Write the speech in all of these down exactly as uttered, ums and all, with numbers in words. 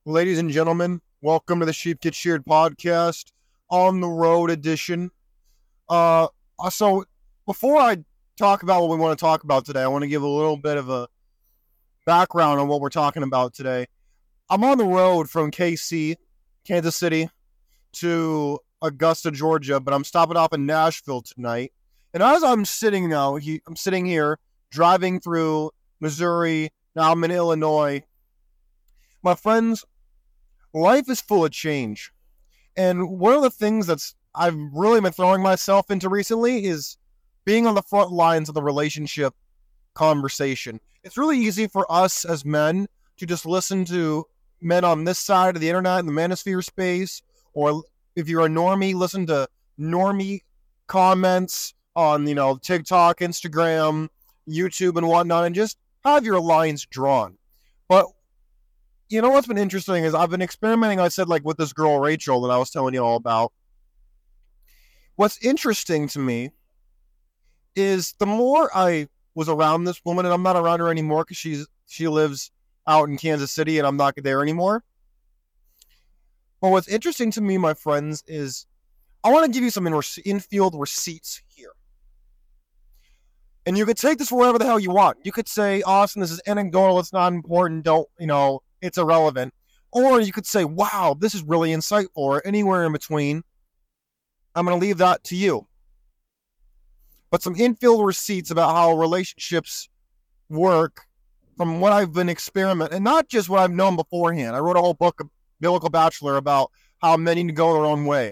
Ladies and gentlemen, welcome to the Sheep Get Sheared podcast, on the road edition. Uh, so before I talk about what we want to talk about today, I want to give a little bit of a background on what we're talking about today. I'm on the road from K C, Kansas City, to Augusta, Georgia, but I'm stopping off in Nashville tonight. And as I'm sitting now, he, I'm sitting here driving through Missouri. Now I'm in Illinois. My friends, life is full of change. And one of the things that's I've really been throwing myself into recently is being on the front lines of the relationship conversation. It's really easy for us as men to just listen to men on this side of the internet in the manosphere space, or if you're a normie, listen to normie comments on, you know, TikTok, Instagram, YouTube, and whatnot, and just have your lines drawn. But you know what's been interesting is I've been experimenting, I said, like with this girl, Rachel, that I was telling you all about. What's interesting to me is the more I was around this woman, and I'm not around her anymore because she's she lives out in Kansas City and I'm not there anymore. But what's interesting to me, my friends, is I want to give you some in- infield receipts here. And you could take this for whatever the hell you want. You could say, Austin, this is anecdotal, it's not important, don't, you know, it's irrelevant. Or you could say, wow, this is really insightful, or anywhere in between. I'm going to leave that to you. But some infield receipts about how relationships work from what I've been experimenting, and not just what I've known beforehand. I wrote a whole book, Biblical Bachelor, about how men need to go their own way.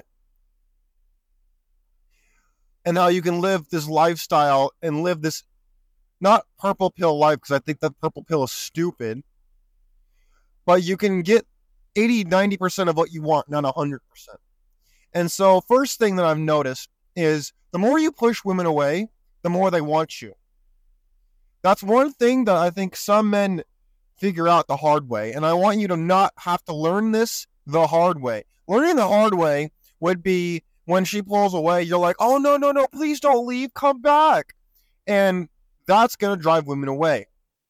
And how you can live this lifestyle and live this, not purple pill life, because I think that purple pill is stupid, but you can get eighty, ninety percent of what you want, not one hundred percent. And so first thing that I've noticed is the more you push women away, the more they want you. That's one thing that I think some men figure out the hard way. And I want you to not have to learn this the hard way. Learning the hard way would be when she pulls away, you're like, oh, no, no, no, please don't leave, come back. And that's going to drive women away.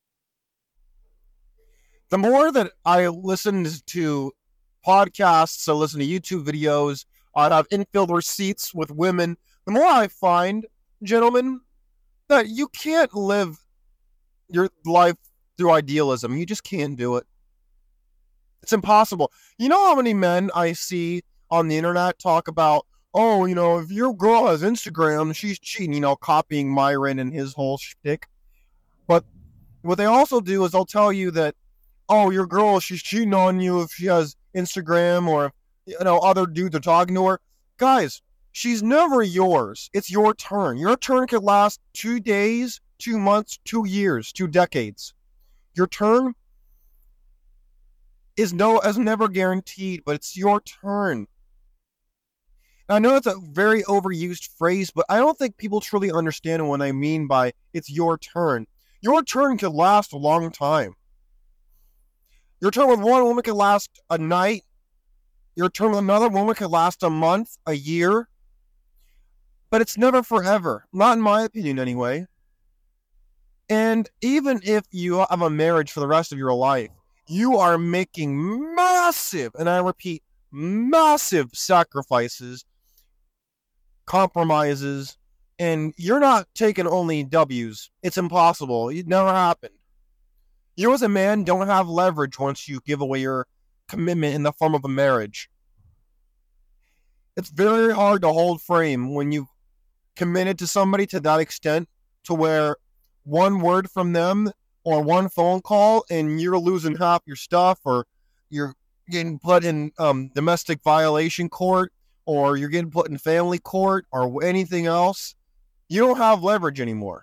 The more that I listened to podcasts, I listen to YouTube videos, I'd have infield receipts with women, the more I find, gentlemen, that you can't live your life through idealism. You just can't do it. It's impossible. You know how many men I see on the internet talk about, oh, you know, if your girl has Instagram, she's cheating, you know, copying Myron and his whole shtick. But what they also do is they'll tell you that, oh, your girl, she's cheating on you if she has Instagram, or, you know, other dudes are talking to her. Guys, she's never yours. It's your turn. Your turn could last two days, two months, two years, two decades. Your turn is no, is never guaranteed, but it's your turn. I know that's a very overused phrase, but I don't think people truly understand what I mean by it's your turn. Your turn could last a long time. Your turn with one woman could last a night. Your turn with another woman could last a month, a year. But it's never forever. Not in my opinion, anyway. And even if you have a marriage for the rest of your life, you are making massive, and I repeat, massive sacrifices, compromises, and you're not taking only W's. It's impossible. It never happened. You as a man don't have leverage once you give away your commitment in the form of a marriage. It's very hard to hold frame when you've committed to somebody to that extent, to where one word from them or one phone call and you're losing half your stuff, or you're getting put in um, domestic violation court, or you're getting put in family court, or anything else. You don't have leverage anymore.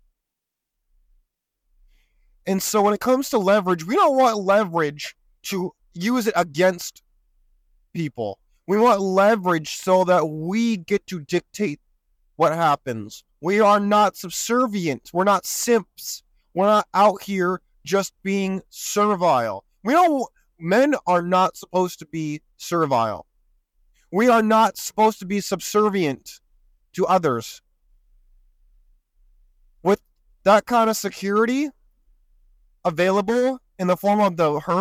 And so when it comes to leverage, we don't want leverage to use it against people. We want leverage so that we get to dictate what happens. We are not subservient. We're not simps. We're not out here just being servile. We don't, men are not supposed to be servile. We are not supposed to be subservient to others. With that kind of security available in the form of the herd,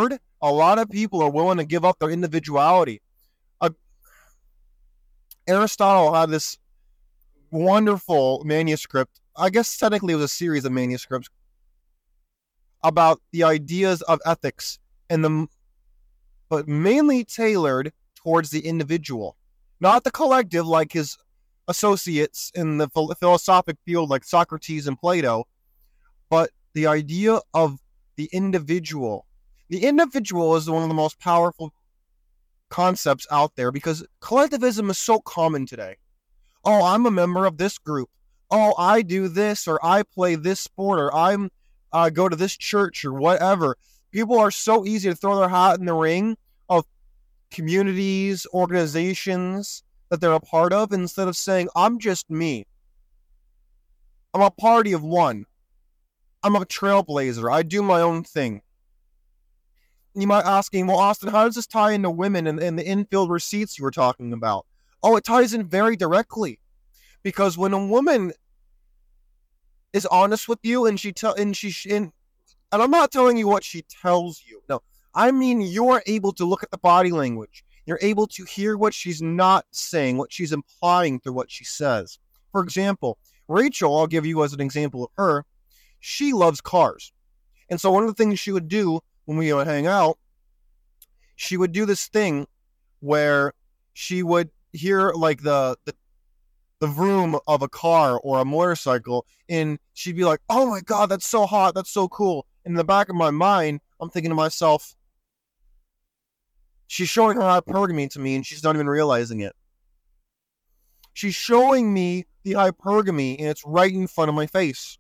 A lot of people are willing to give up their individuality. Uh, Aristotle had this wonderful manuscript. I guess technically it was a series of manuscripts about the ideas of ethics, and the but mainly tailored towards the individual, not the collective like his associates in the philosophic field like Socrates and Plato, but the idea of the individual. The individual is one of the most powerful concepts out there because collectivism is so common today. Oh, I'm a member of this group. Oh, I do this, or I play this sport, or I'm uh, go to this church, or whatever. People are so easy to throw their hat in the ring of communities, organizations that they're a part of, instead of saying, I'm just me. I'm a party of one. I'm a trailblazer. I do my own thing. You might ask me, well, Austin, how does this tie into women and, and the infield receipts you were talking about? Oh, it ties in very directly. Because when a woman is honest with you and she tell and she and, and I'm not telling you what she tells you. No, I mean you're able to look at the body language. You're able to hear what she's not saying, what she's implying through what she says. For example, Rachel, I'll give you as an example of her. She loves cars. And so one of the things she would do when we would hang out, she would do this thing where she would hear like the the the vroom of a car or a motorcycle, and she'd be like, oh my God, that's so hot, that's so cool. In the back of my mind, I'm thinking to myself, she's showing her hypergamy to me and she's not even realizing it. She's showing me the hypergamy and it's right in front of my face.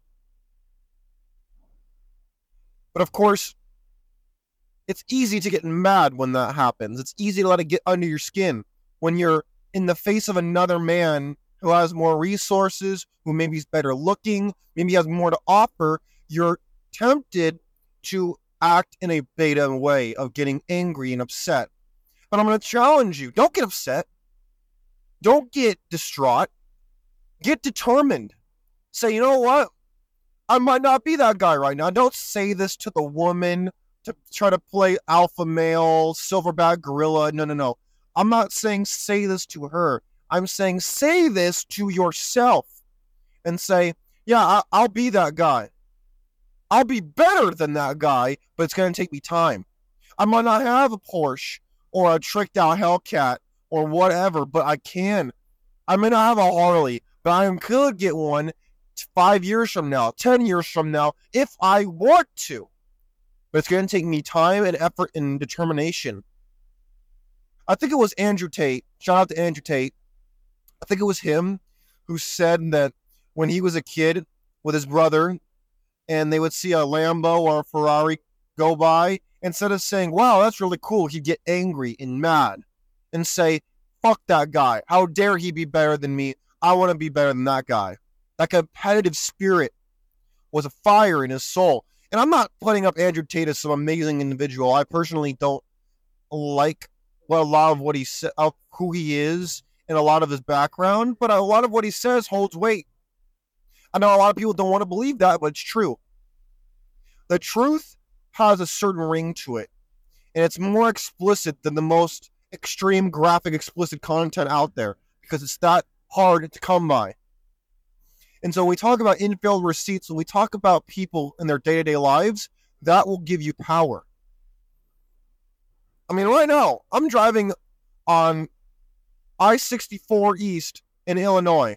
But of course, it's easy to get mad when that happens. It's easy to let it get under your skin when you're in the face of another man who has more resources, who maybe is better looking, maybe has more to offer. You're tempted to act in a beta way of getting angry and upset. But I'm going to challenge you. Don't get upset. Don't get distraught. Get determined. Say, you know what? I might not be that guy right now. Don't say this to the woman to try to play alpha male, silverback gorilla. No, no, no. I'm not saying say this to her. I'm saying say this to yourself and say, yeah, I- I'll be that guy. I'll be better than that guy, but it's going to take me time. I might not have a Porsche or a tricked out Hellcat or whatever, but I can. I may not have a Harley, but I could get one five years from now, ten years from now, if I want to. But it's going to take me time and effort and determination. I think it was Andrew Tate. Shout out to Andrew Tate. I think it was him who said that when he was a kid with his brother and they would see a Lambo or a Ferrari go by, instead of saying, wow, that's really cool, he'd get angry and mad and say, fuck that guy. How dare he be better than me? I want to be better than that guy. That competitive spirit was a fire in his soul. And I'm not putting up Andrew Tate as some amazing individual. I personally don't like what a lot of what he said, of who he is, and a lot of his background, but a lot of what he says holds weight. I know a lot of people don't want to believe that, but it's true. The truth has a certain ring to it, and it's more explicit than the most extreme graphic explicit content out there because it's that hard to come by. And so when we talk about infield receipts, when we talk about people in their day-to-day lives, that will give you power. I mean, right now, I'm driving on I sixty-four East in Illinois.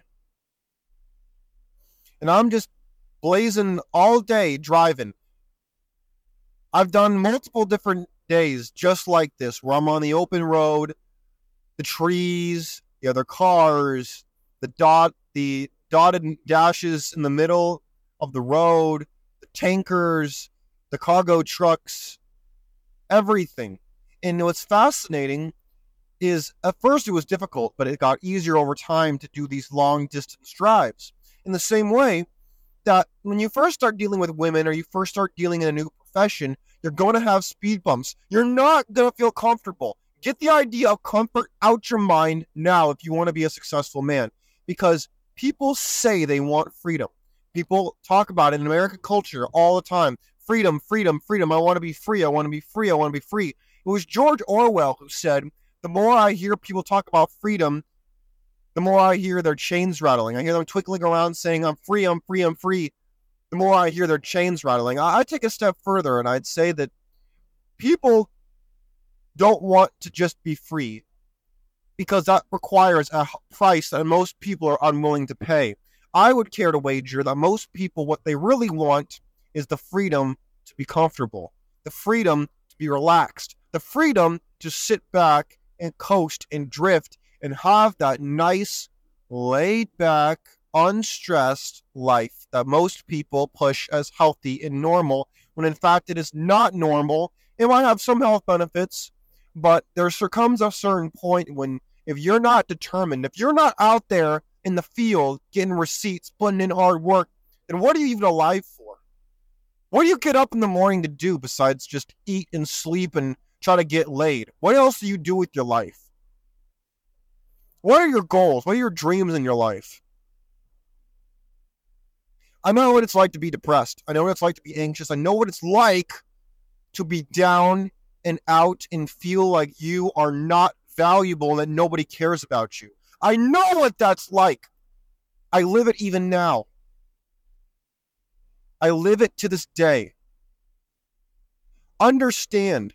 And I'm just blazing all day driving. I've done multiple different days just like this, where I'm on the open road, the trees, the other cars, the dot, the dotted dashes in the middle of the road, the tankers, the cargo trucks, everything. And what's fascinating is at first it was difficult, but it got easier over time to do these long distance drives. In the same way that when you first start dealing with women or you first start dealing in a new profession, you're going to have speed bumps. You're not going to feel comfortable. Get the idea of comfort out your mind now if you want to be a successful man, because people say they want freedom. People talk about it in American culture all the time. freedom, freedom, freedom. I want to be free. I want to be free. I want to be free. It was George Orwell who said, the more I hear people talk about freedom, the more I hear their chains rattling. I hear them twinkling around saying, I'm free, I'm free, I'm free. The more I hear their chains rattling. I, I take a step further and I'd say that people don't want to just be free because that requires a price that most people are unwilling to pay. I would care to wager that most people, what they really want is the freedom to be comfortable, the freedom to be relaxed, the freedom to sit back and coast and drift and have that nice, laid back, unstressed life that most people push as healthy and normal, when in fact it is not normal. It might have some health benefits, but there comes a certain point when if you're not determined, if you're not out there in the field getting receipts, putting in hard work, then what are you even alive for? What do you get up in the morning to do besides just eat and sleep and try to get laid? What else do you do with your life? What are your goals? What are your dreams in your life? I know what it's like to be depressed. I know what it's like to be anxious. I know what it's like to be down and out and feel like you are not valuable and that nobody cares about you. I know what that's like. I live it even now. I live it to this day. Understand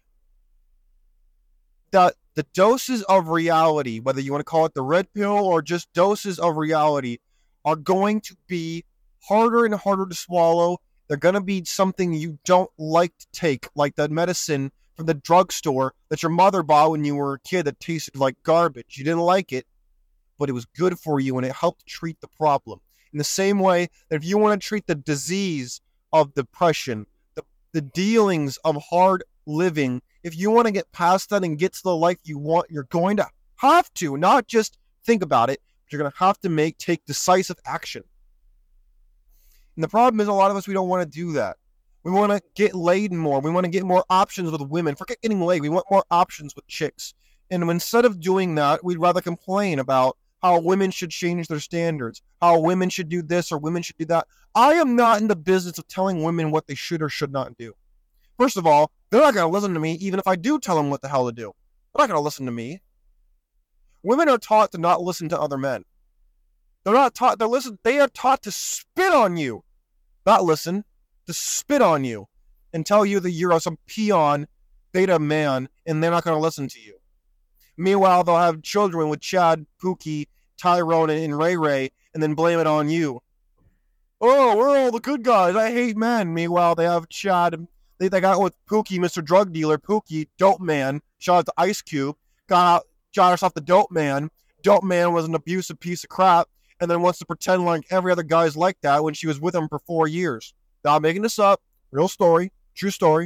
that the doses of reality, whether you want to call it the red pill or just doses of reality, are going to be harder and harder to swallow. They're going to be something you don't like to take, like that medicine from the drugstore that your mother bought when you were a kid that tasted like garbage. You didn't like it, but it was good for you and it helped treat the problem. In the same way that if you want to treat the disease of depression, the, the dealings of hard living, if you want to get past that and get to the life you want, you're going to have to not just think about it, but you're going to have to make take decisive action. And the problem is a lot of us, we don't want to do that. We want to get laid more. We want to get more options with women. Forget getting laid. We want more options with chicks. And instead of doing that, we'd rather complain about how women should change their standards, how women should do this or women should do that. I am not in the business of telling women what they should or should not do. First of all, they're not going to listen to me even if I do tell them what the hell to do. They're not going to listen to me. Women are taught to not listen to other men. They're not taught to listen. They are taught to spit on you, not listen, to spit on you and tell you that you're some peon beta man and they're not going to listen to you. Meanwhile, they'll have children with Chad, Pookie, Tyrone, and Ray Ray and then blame it on you. Oh, we're all the good guys. I hate men. Meanwhile, they have Chad. They, they got with Pookie, Mister Drug Dealer, Pookie, Dope Man. Shout out to Ice Cube. Got out, got us off the Dope Man. Dope Man was an abusive piece of crap and then wants to pretend like every other guy's like that when she was with him for four years. Not making this up. Real story. True story.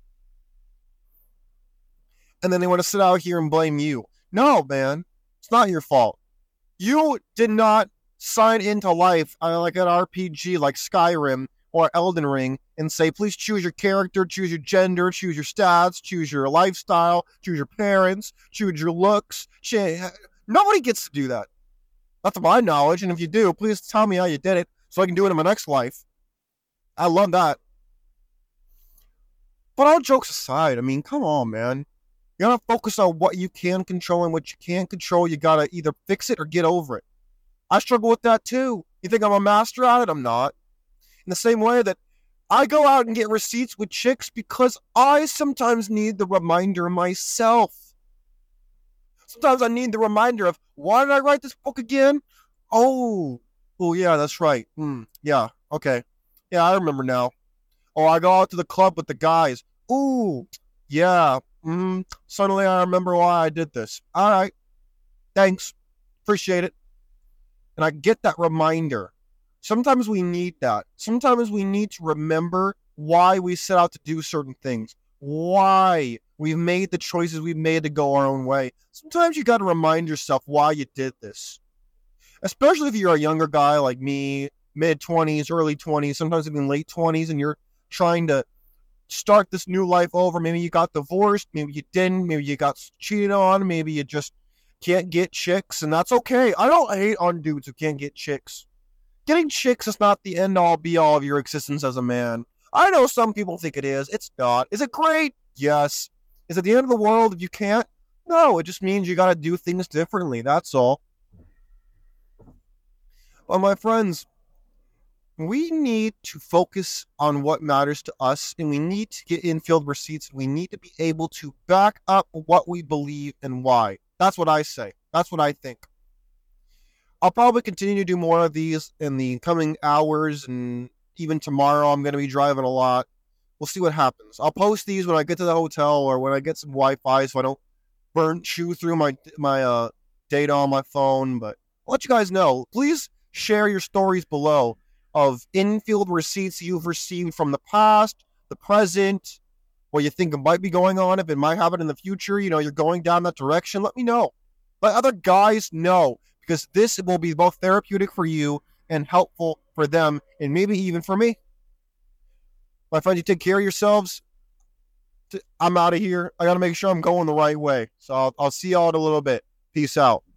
And then they want to sit out here and blame you. No, man. It's not your fault. You did not sign into life uh, like an R P G like Skyrim or Elden Ring and say, please choose your character, choose your gender, choose your stats, choose your lifestyle, choose your parents, choose your looks. Nobody gets to do that. Not to my knowledge. And if you do, please tell me how you did it so I can do it in my next life. I love that. But all jokes aside, I mean, come on, man. You gotta focus on what you can control and what you can't control. You gotta either fix it or get over it. I struggle with that too. You think I'm a master at it? I'm not. In the same way that I go out and get receipts with chicks because I sometimes need the reminder myself. Sometimes I need the reminder of, why did I write this book again? Oh, oh yeah, that's right. Hmm, yeah, okay. Yeah, I remember now. Oh, I go out to the club with the guys. Ooh, yeah. Mm, suddenly I remember why I did this. All right. Thanks. Appreciate it. And I get that reminder. Sometimes we need that. Sometimes we need to remember why we set out to do certain things. Why we've made the choices we've made to go our own way. Sometimes you got to remind yourself why you did this. Especially if you're a younger guy like me, mid-twenties, early twenties, sometimes even late twenties, and you're trying to start this new life over. Maybe you got divorced, maybe you didn't, maybe you got cheated on, maybe you just can't get chicks, and that's okay. I don't hate on dudes who can't get chicks. Getting chicks is not the end-all, be-all of your existence as a man. I know some people think it is. It's not. Is it great? Yes. Is it the end of the world if you can't? No, it just means you got to do things differently. That's all. But my friends, we need to focus on what matters to us, and we need to get infield receipts. We need to be able to back up what we believe and why. That's what I say. That's what I think. I'll probably continue to do more of these in the coming hours, and even tomorrow I'm going to be driving a lot. We'll see what happens. I'll post these when I get to the hotel or when I get some Wi-Fi so I don't burn chew through my my uh, data on my phone. But I'll let you guys know. Please share your stories below of infield receipts you've received from the past, the present, what you think might be going on, if it might happen in the future. You know, you're going down that direction. Let me know. Let other guys know, because this will be both therapeutic for you and helpful for them, and maybe even for me. My friends, you take care of yourselves. I'm out of here. I got to make sure I'm going the right way. So I'll, I'll see y'all in a little bit. Peace out.